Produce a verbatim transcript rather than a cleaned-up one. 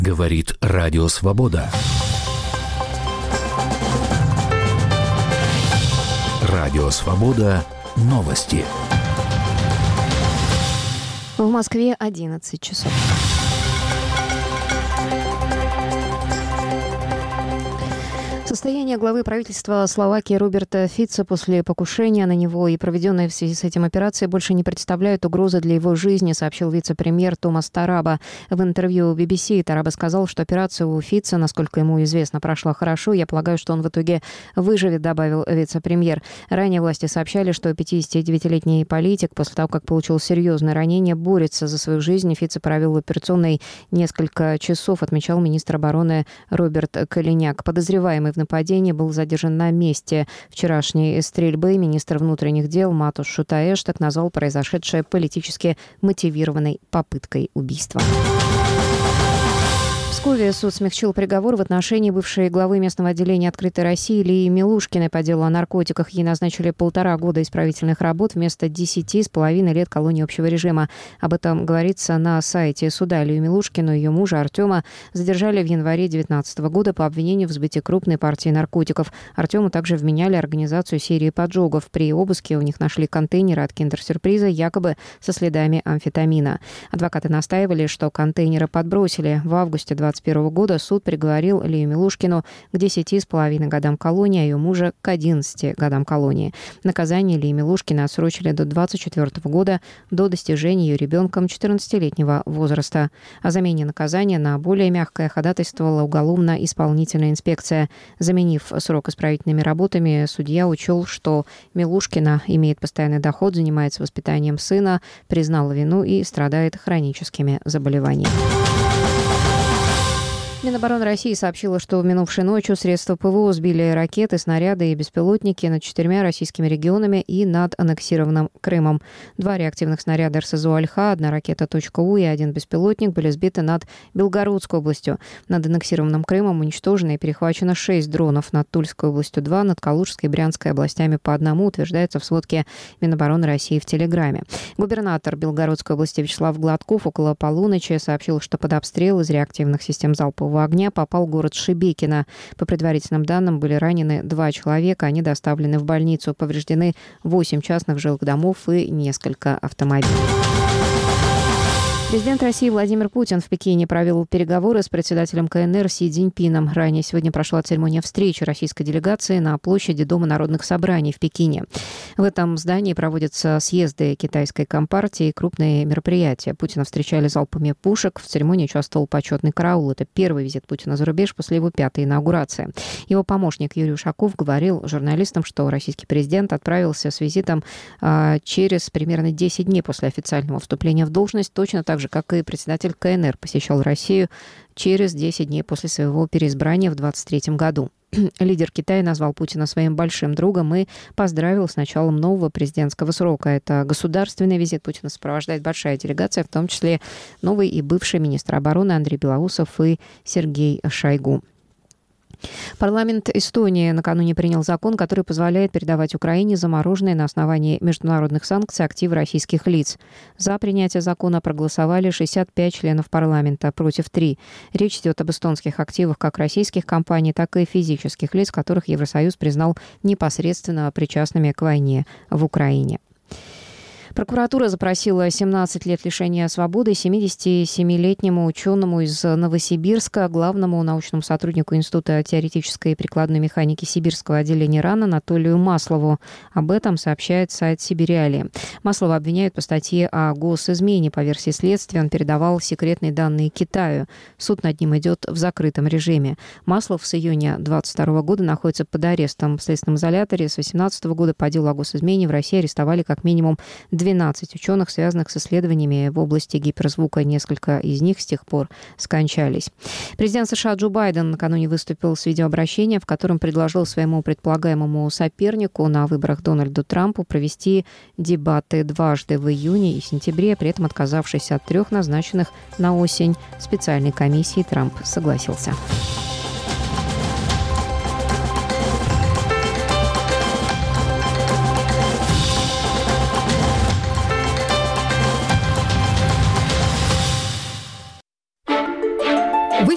Говорит Радио Свобода. Радио Свобода. Новости. В Москве одиннадцать часов. Состояние главы правительства Словакии Роберта Фица после покушения на него и проведенной в связи с этим операции больше не представляют угрозы для его жизни, сообщил вице-премьер Томас Тараба. В интервью би би си Тараба сказал, что операция у Фица, насколько ему известно, прошла хорошо. Я полагаю, что он в итоге выживет, добавил вице-премьер. Ранее власти сообщали, что пятидесятидевятилетний политик после того, как получил серьезное ранение, борется за свою жизнь. Фица провел в операционной несколько часов, отмечал министр обороны Роберт Калиняк. Подозреваемый в нападении был задержан на месте вчерашней стрельбы. Министр внутренних дел Матуш Шутаэш так назвал произошедшее политически мотивированной попыткой убийства. В Пскове суд смягчил приговор в отношении бывшей главы местного отделения «Открытой России» Лии Милушкиной по делу о наркотиках. Ей назначили полтора года исправительных работ вместо десяти с половиной лет колонии общего режима. Об этом говорится на сайте суда. Лию Милушкину и ее мужа Артема задержали в январе две тысячи девятнадцатого года по обвинению в сбытии крупной партии наркотиков. Артему также вменяли организацию серии поджогов. При обыске у них нашли контейнеры от киндер-сюрприза, якобы со следами амфетамина. Адвокаты настаивали, что контейнеры подбросили. В августе двадцать первого года суд приговорил Лию Милушкину к десяти с половиной годам колонии, а ее мужа к одиннадцати годам колонии. Наказание Лии Милушкиной отсрочили до двадцать четвёртого года, до достижения ее ребенком четырнадцатилетнего возраста. О замене наказания на более мягкое ходатайствовала уголовно-исполнительная инспекция. Заменив срок исправительными работами, судья учел, что Милушкина имеет постоянный доход, занимается воспитанием сына, признала вину и страдает хроническими заболеваниями. Минобороны России сообщила, что в минувшей ночью средства ПВО сбили ракеты, снаряды и беспилотники над четырьмя российскими регионами и над аннексированным Крымом. Два реактивных снаряда эр эс зэ о «Альха», одна ракета «У» и один беспилотник были сбиты над Белгородской областью. Над аннексированным Крымом уничтожено и перехвачено шесть дронов, над Тульской областью два, над Калужской и Брянской областями по одному, утверждается в сводке Минобороны России в Телеграме. Губернатор Белгородской области Вячеслав Гладков около полуночи сообщил, что под обстрел из реактивных систем залпового огня попал город Шебекино. По предварительным данным, были ранены два человека. Они доставлены в больницу. Повреждены восемь частных жилых домов и несколько автомобилей. Президент России Владимир Путин в Пекине провел переговоры с председателем ка эн эр Си Цзиньпином. Ранее сегодня прошла церемония встречи российской делегации на площади Дома народных собраний в Пекине. В этом здании проводятся съезды китайской компартии и крупные мероприятия. Путина встречали залпами пушек. В церемонии участвовал почетный караул. Это первый визит Путина за рубеж после его пятой инаугурации. Его помощник Юрий Ушаков говорил журналистам, что российский президент отправился с визитом а, через примерно десять дней после официального вступления в должность, точно так же, как и председатель ка эн эр посещал Россию через десять дней после своего переизбрания в двадцать третьем году. Лидер Китая назвал Путина своим большим другом и поздравил с началом нового президентского срока. Это государственный визит Путина сопровождает большая делегация, в том числе новый и бывший министр обороны Андрей Белоусов и Сергей Шойгу. Парламент Эстонии накануне принял закон, который позволяет передавать Украине замороженные на основании международных санкций активы российских лиц. За принятие закона проголосовали шестьдесят пять членов парламента, против три. Речь идет об эстонских активах как российских компаний, так и физических лиц, которых Евросоюз признал непосредственно причастными к войне в Украине. Прокуратура запросила семнадцать лет лишения свободы семидесятисемилетнему ученому из Новосибирска, главному научному сотруднику Института теоретической и прикладной механики Сибирского отделения РАН Анатолию Маслову. Об этом сообщает сайт Сибириалии. Маслова обвиняют по статье о госизмене. По версии следствия, он передавал секретные данные Китаю. Суд над ним идет в закрытом режиме. Маслов с июня двадцать второго года находится под арестом в следственном изоляторе. С две тысячи восемнадцатого года по делу о госизмене в России арестовали как минимум двенадцать ученых, связанных с исследованиями в области гиперзвука. Несколько из них с тех пор скончались. Президент США Джо Байден накануне выступил с видеообращением, в котором предложил своему предполагаемому сопернику на выборах Дональду Трампу провести дебаты дважды в июне и сентябре, при этом отказавшись от трех назначенных на осень специальной комиссии, Трамп согласился.